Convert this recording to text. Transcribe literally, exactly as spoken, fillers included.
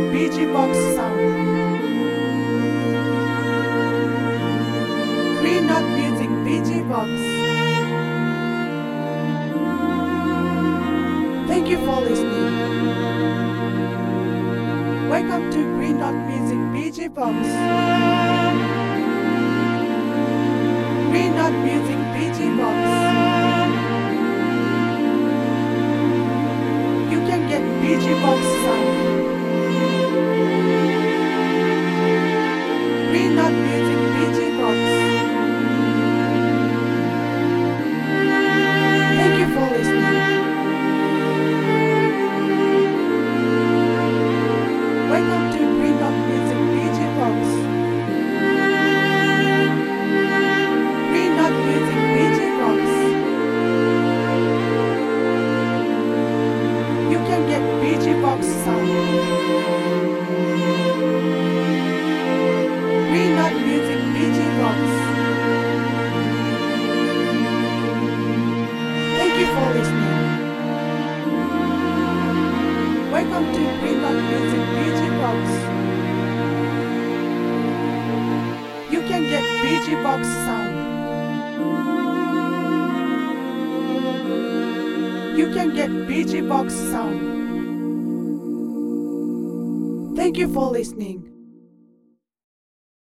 B G Box sound. Green Dot Music B G Box. Thank you for listening. Welcome to Green Dot Music B G Box. Green Dot Music B G Box. You can get B G Box sound. Green Dot Music B G Box. Thank you for listening. Welcome to Green Dot Music B G Box. Green Dot Music B G Box. You can get B G Box sound. Green Dot Music B G Box. Thank you for listening. Welcome to Green Dot Music B G Box. You can get B G Box sound. You can get B G Box sound. Thank you for listening.